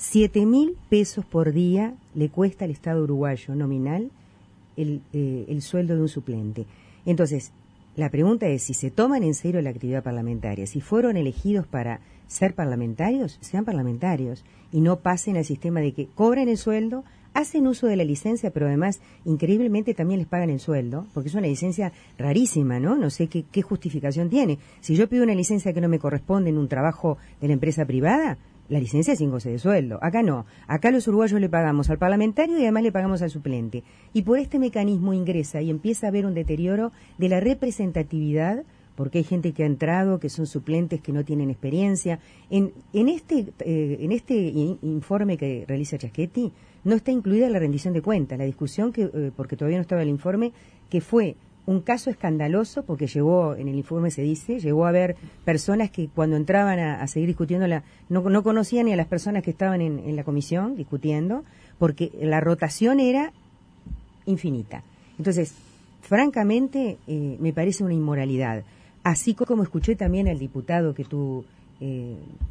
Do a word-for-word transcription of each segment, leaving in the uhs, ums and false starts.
siete mil pesos por día le cuesta al Estado uruguayo nominal el, eh, el sueldo de un suplente. Entonces, la pregunta es, si se toman en serio la actividad parlamentaria, si fueron elegidos para ser parlamentarios, sean parlamentarios y no pasen al sistema de que cobren el sueldo, hacen uso de la licencia, pero además, increíblemente, también les pagan el sueldo, porque es una licencia rarísima, ¿no? No sé qué, qué justificación tiene. Si yo pido una licencia que no me corresponde en un trabajo de la empresa privada, la licencia es sin goce de sueldo. Acá no. Acá los uruguayos le pagamos al parlamentario y además le pagamos al suplente. Y por este mecanismo ingresa y empieza a haber un deterioro de la representatividad, porque hay gente que ha entrado, que son suplentes, que no tienen experiencia. En, en este eh, en este in, informe que realiza Chaschetti no está incluida la rendición de cuentas, la discusión, que eh, porque todavía no estaba el informe, que fue un caso escandaloso, porque llegó, en el informe se dice, llegó a haber personas que cuando entraban a, a seguir discutiendo, la, no, no conocían ni a las personas que estaban en, en la comisión discutiendo, porque la rotación era infinita. Entonces, francamente, eh, me parece una inmoralidad. Así como escuché también al diputado que tú, eh,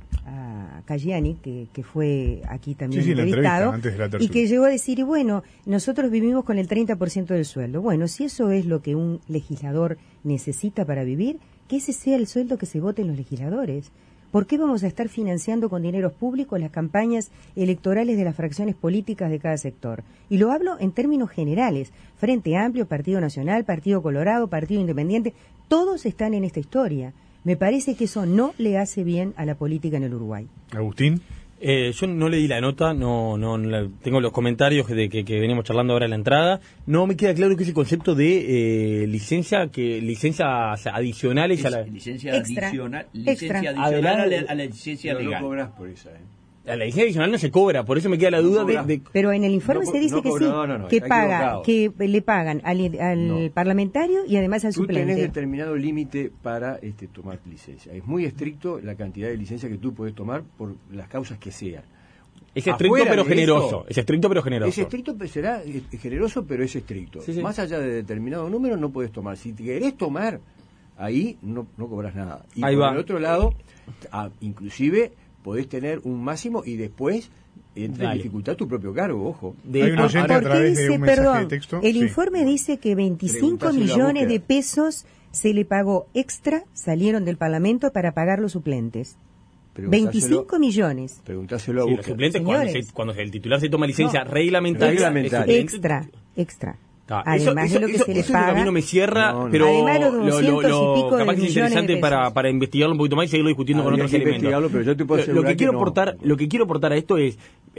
a Caggiani, que, que fue aquí también sí, sí, entrevistado, antes de la tertulia, y que llegó a decir, y bueno, nosotros vivimos con el treinta por ciento del sueldo. Bueno, si eso es lo que un legislador necesita para vivir, que ese sea el sueldo que se voten los legisladores. ¿Por qué vamos a estar financiando con dineros públicos las campañas electorales de las fracciones políticas de cada sector? Y lo hablo en términos generales. Frente Amplio, Partido Nacional, Partido Colorado, Partido Independiente, todos están en esta historia. Me parece que eso no le hace bien a la política en el Uruguay. Agustín. Eh, yo no leí la nota, no, no, no la, tengo los comentarios de que, que venimos charlando ahora en la entrada. No me queda claro qué es el concepto de eh, licencia, que licencias adicionales es, a la licencia extra, adicional, extra. licencia adicional a la, a la licencia no, legal. No cobras por esa, ¿eh? A la licencia adicional no se cobra, por eso me queda la duda no de, de... Pero en el informe no, se dice no que cobra, sí, no, no, no, que paga, equivocado. que le pagan al, al No. parlamentario y además al Tú suplente. tenés determinado límite para este, tomar licencia. Es muy estricto la cantidad de licencia que tú puedes tomar por las causas que sean. Es estricto Afuera pero de generoso, eso, es estricto pero generoso. Es estricto, pero será es, es generoso, pero es estricto. Sí, sí. Más allá de determinado número no puedes tomar. Si querés tomar, ahí no, no cobras nada. Y Ahí por va. el otro lado, a, inclusive podés tener un máximo y después entra en Dale. dificultad tu propio cargo, ojo. De- Hay un ¿Por oyente a qué través de dice, un mensaje perdón, de texto. el Sí. informe dice que veinticinco Preguntáselo a millones Búsqueda. de pesos se le pagó extra, salieron del Parlamento para pagar los suplentes. Preguntáselo- veinticinco millones. Preguntáselo a Sí, los Búsqueda. suplentes, cuando, Señores. se- cuando el titular se toma licencia No. reglamentaria, Reglamentaria. el suplente- Extra, extra. Ta, Además eso, de lo que eso- se le eso es lo que a paga. mí no me cierra, No, no. pero Además, los lo, lo, doscientos y lo- pico de capaz que es millones de interesante pesos. para, para investigarlo un poquito más y seguirlo discutiendo con Habría otros que elementos. investigarlo, pero yo te puedo Lo- lo asegurar que quiero que no. aportar, lo que quiero aportar a esto es,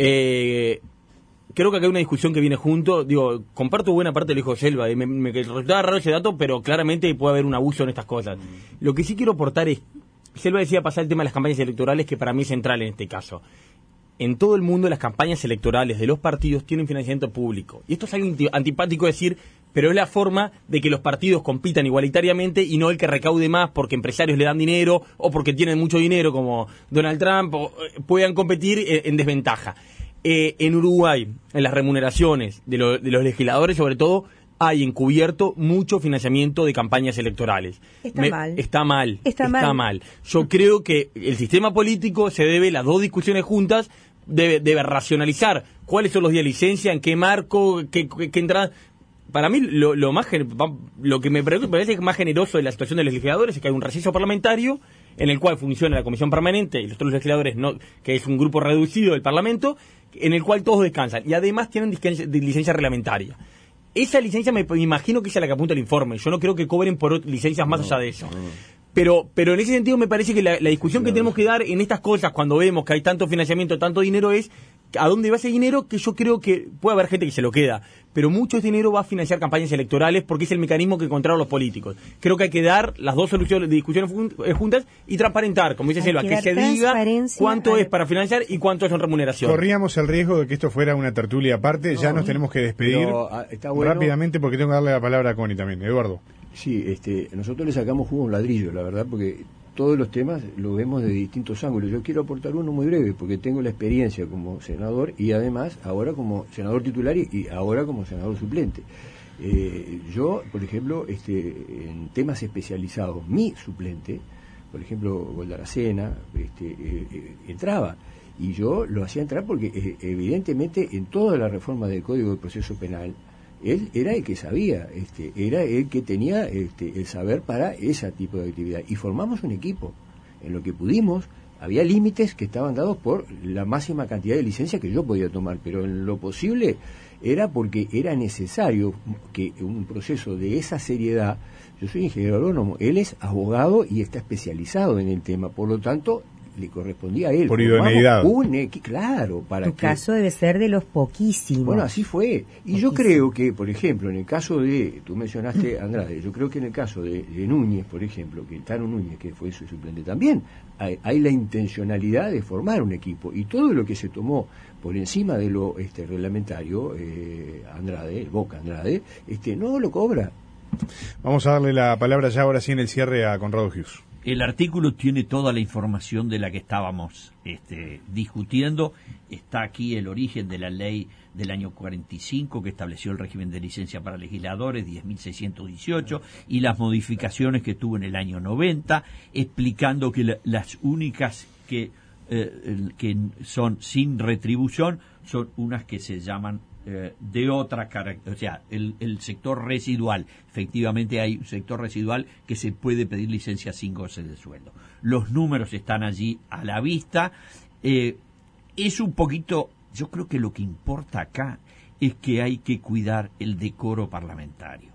eh, creo que acá hay una discusión que viene junto. Digo, comparto buena parte del hijo de Selva, y me, me resultaba raro ese dato, pero claramente puede haber un abuso en estas cosas. Lo que sí quiero aportar es, Selva decía pasar el tema de las campañas electorales, que para mí es central en este caso. En todo el mundo las campañas electorales de los partidos tienen financiamiento público. Y esto es algo anti- antipático decir, pero es la forma de que los partidos compitan igualitariamente y no el que recaude más porque empresarios le dan dinero o porque tienen mucho dinero como Donald Trump, o, eh, puedan competir en, en desventaja. Eh, en Uruguay, en las remuneraciones de, lo- de los legisladores, sobre todo, hay encubierto mucho financiamiento de campañas electorales. Está mal. Está mal. Está mal. Yo creo que el sistema político se debe, las dos discusiones juntas, debe, debe racionalizar cuáles son los días de licencia, en qué marco, qué, qué, qué entrada. Para mí, lo, lo más gen- lo que me parece, me parece más generoso de la situación de los legisladores es que hay un receso parlamentario en el cual funciona la comisión permanente y los otros legisladores, no, que es un grupo reducido del Parlamento, en el cual todos descansan. Y además tienen licencia, licencia reglamentaria. Esa licencia me, me imagino que es a la que apunta el informe. Yo no creo que cobren por ot- licencias más No, allá de eso. no. Pero, pero en ese sentido me parece que la, la discusión que tenemos que dar en estas cosas, cuando vemos que hay tanto financiamiento, tanto dinero, es a dónde va ese dinero, que yo creo que puede haber gente que se lo queda, pero mucho ese dinero va a financiar campañas electorales porque es el mecanismo que encontraron los políticos. Creo que hay que dar las dos soluciones de discusiones jun- eh, juntas y transparentar, como dice Hay Selva, que que dar se diga transparencia cuánto a- es para financiar y cuánto es en remuneración. Corríamos el riesgo de que esto fuera una tertulia aparte. Ya nos tenemos que despedir Pero, ah, está bueno. rápidamente porque tengo que darle la palabra a Connie también. Eduardo. Sí, este, nosotros le sacamos jugo a un ladrillo, la verdad, porque todos los temas lo vemos de distintos ángulos. Yo quiero aportar uno muy breve, porque tengo la experiencia como senador y además ahora como senador titular y, y ahora como senador suplente. Eh, yo, por ejemplo, este, en temas especializados, mi suplente, por ejemplo, Goldaracena, este, eh, eh, entraba. Y yo lo hacía entrar porque eh, evidentemente en toda la reforma del Código de Proceso Penal, él era el que sabía, este, era el que tenía este, el saber para ese tipo de actividad. Y formamos un equipo. En lo que pudimos, había límites que estaban dados por la máxima cantidad de licencias que yo podía tomar, pero en lo posible era porque era necesario que un proceso de esa seriedad. Yo soy ingeniero agrónomo, él es abogado y está especializado en el tema, por lo tanto le correspondía a él. Por idoneidad. Un equi- claro, para Tu que... caso debe ser de los poquísimos. Bueno, así fue. Y Poquísimo. yo creo que, por ejemplo, en el caso de, tú mencionaste Andrade, yo creo que en el caso de, de Núñez, por ejemplo, que Tano Núñez, que fue su suplente también, hay, hay la intencionalidad de formar un equipo. Y todo lo que se tomó por encima de lo este, reglamentario, eh, Andrade, el Boca Andrade, este, no lo cobra. Vamos a darle la palabra ya ahora sí en el cierre a Conrado Hughes. El artículo tiene toda la información de la que estábamos este, discutiendo. Está aquí el origen de la ley del año cuarenta y cinco que estableció el régimen de licencia para legisladores, diez mil seiscientos dieciocho, y las modificaciones que tuvo en el año noventa, explicando que la, las únicas que, eh, que son sin retribución son unas que se llaman Eh, de otra característica, o sea, el, el sector residual. Efectivamente hay un sector residual que se puede pedir licencia sin goce de sueldo. Los números están allí a la vista. Eh, es un poquito, yo creo que lo que importa acá es que hay que cuidar el decoro parlamentario.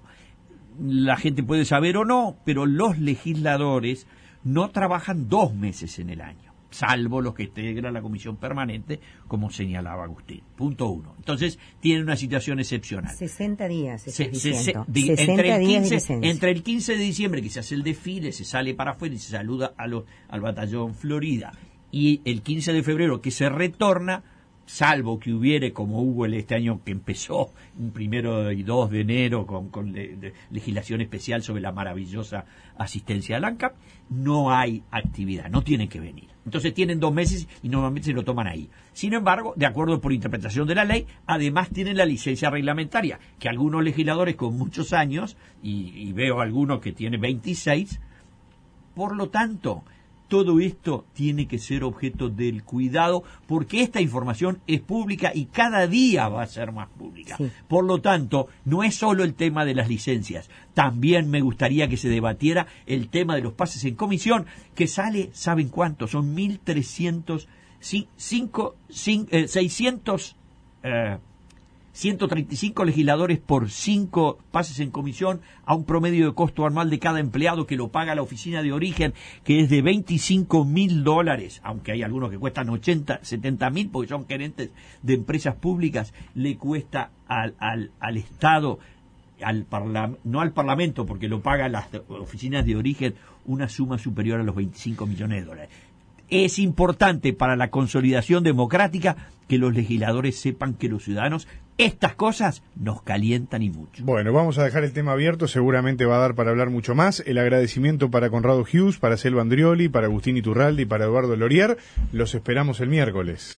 La gente puede saber o no, pero los legisladores no trabajan dos meses en el año, salvo los que integran la comisión permanente, como señalaba Agustín. Punto uno. Entonces, tiene una situación excepcional. sesenta días, estás Se- se- diciendo. se- di- sesenta entre, el días de quince, licencia. entre el quince de diciembre, que se hace el desfile, se sale para afuera y se saluda a los, al batallón Florida, y el quince de febrero, que se retorna, salvo que hubiere, como hubo el este año que empezó, un primero y dos de enero, con, con le- de- legislación especial sobre la maravillosa asistencia al ANCAP, no hay actividad, no tienen que venir. Entonces tienen dos meses y normalmente se lo toman ahí. Sin embargo, de acuerdo por interpretación de la ley, además tienen la licencia reglamentaria, que algunos legisladores con muchos años, y, y veo algunos que tienen veintiséis, por lo tanto, todo esto tiene que ser objeto del cuidado, porque esta información es pública y cada día va a ser más pública. Sí. Por lo tanto, no es solo el tema de las licencias, también me gustaría que se debatiera el tema de los pases en comisión, que sale, ¿saben cuánto? Son mil trescientos, cinco, eh, seiscientos, eh, ciento treinta y cinco legisladores por cinco pases en comisión, a un promedio de costo anual de cada empleado que lo paga la oficina de origen, que es de veinticinco mil dólares, aunque hay algunos que cuestan ochenta, setenta mil, porque son gerentes de empresas públicas, le cuesta al, al, al Estado, al parla, no al Parlamento, porque lo pagan las oficinas de origen, una suma superior a los veinticinco millones de dólares. Es importante para la consolidación democrática que los legisladores sepan que los ciudadanos estas cosas nos calientan y mucho. Bueno, vamos a dejar el tema abierto, seguramente va a dar para hablar mucho más. El agradecimiento para Conrado Hughes, para Selva Andrioli, para Agustín Iturralde y para Eduardo Lorier. Los esperamos el miércoles.